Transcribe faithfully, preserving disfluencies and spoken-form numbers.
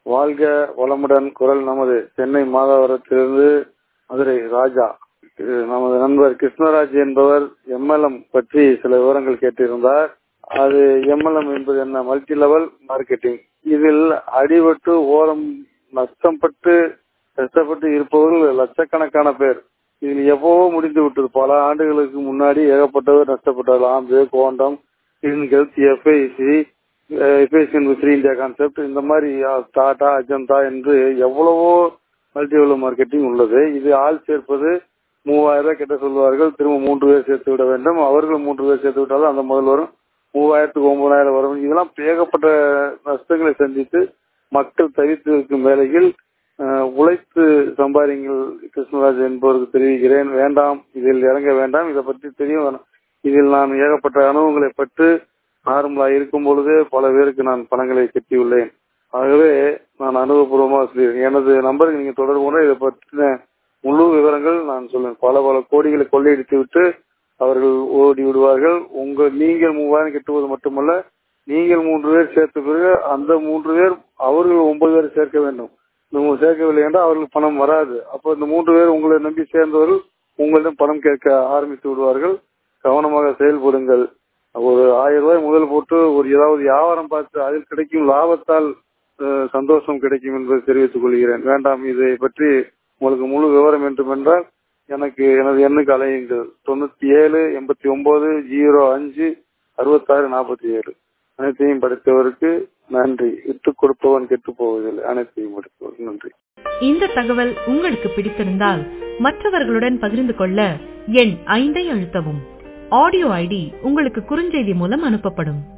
வாழ்க வளமுடன். குரல் நமது. சென்னை மாதவரத்திலிருந்து மதுரை ராஜா. நமது நண்பர் கிருஷ்ணராஜ் என்பவர் எம்எல்எம் பற்றி சில விவரங்கள் கேட்டிருந்தார். அது எம்எல்எம் என்பது என்ன? Multi level marketing. இதில் அடிபட்டு ஓரம் நஷ்டப்பட்டு கஷ்டப்பட்டு இருப்பவர்கள் லட்சக்கணக்கான பேர். இதில் எவ்வளவோ முடிந்து விட்டது. பல ஆண்டுகளுக்கு முன்னாடி ஏகப்பட்டவர் நஷ்டப்பட்டார்கள். ஆம்பே, கோண்டம், health, FIC, FIC Shri India concept, இந்த மாதிரி டாடா, அஜந்தா என்று எவ்வளவோ மல்டி லெவல் மார்க்கெட்டிங் உள்ளது. இது ஆள் சேர்ப்பது மூவாயிரம் ரூபாய் கிட்ட சொல்வார்கள். திரும்ப மூன்று பேர் சேர்த்து விட வேண்டும். அவர்கள் மூன்று பேர் சேர்த்து விட்டாலும் அந்த முதல் வரும் மூவாயிரத்துக்கு ஒன்பதாயிரம் வரும். இதெல்லாம் ஏகப்பட்ட நஷ்டங்களை சந்தித்து மக்கள் தவித்து இருக்கும் வேளையில் உழைத்து சம்பாதிங்கள் கிருஷ்ணராஜ் என்பவருக்கு தெரிவிக்கிறேன். வேண்டாம், இதில் இறங்க வேண்டாம். இதை பற்றி தெரியும். இதில் நான் ஏகப்பட்ட அனுபவங்களை பற்றி நார்மலா இருக்கும் பொழுதே பல பேருக்கு நான் பணங்களை கட்டியுள்ளேன். ஆகவே நான் அனுபவபூர்வமாக சொல்கிறேன். எனது நம்பருக்கு நீங்க தொடர்பு கொண்டு இதை பற்றின முழு விவரங்கள் நான் சொல்லுவேன். பல பல கோடிகளை கொள்ளையடித்து விட்டு அவர்கள் ஓடி விடுவார்கள். உங்க நீங்கள் மூவாயிரம் கட்டுவது மட்டுமல்ல, நீங்கள் மூன்று பேர் சேர்த்த பிறகு அந்த மூன்று பேர் அவர்கள் ஒன்பது பேர் சேர்க்க வேண்டும். நீங்க சேர்க்கவில்லை என்றால் அவர்களுக்கு பணம் வராது. அப்போ இந்த மூன்று பேர் உங்களை நம்பி சேர்ந்தவர்கள் உங்களிடம் பணம் கேட்க ஆரம்பித்து விடுவார்கள். கவனமாக செயல்படுங்கள். ஒரு ஆயிரம் ரூபாய் முதல் போட்டு ஒரு ஏதாவது வியாபாரம் பார்த்து அதில் கிடைக்கும் லாபத்தால் சந்தோஷம் கிடைக்கும் என்பதை தெரிவித்துக் கொள்கிறேன். வேண்டாம், இதை பற்றி உங்களுக்கு முழு விவரம் வேண்டும் என்றால் எனக்கு எனது எண்ணுக்கு அலையுங்கள். தொண்ணூத்தி ஏழு எண்பத்தி ஒன்பது ஜீரோ அஞ்சு அறுபத்தாறு நாற்பத்தி ஏழு. அனைத்தையும் படித்தவருக்கு நன்றி. விட்டுக் கொடுப்பவன் கெட்டு போவதில்லை. அனைத்தையும் படித்தவர் நன்றி. இந்த தகவல் உங்களுக்கு பிடித்திருந்தால் மற்றவர்களுடன் பகிர்ந்து கொள்ள எண் ஐந்தை அழுத்தவும். ஆடியோ ஐடி உங்களுக்கு குறுஞ்செய்தி மூலம் அனுப்பப்படும்.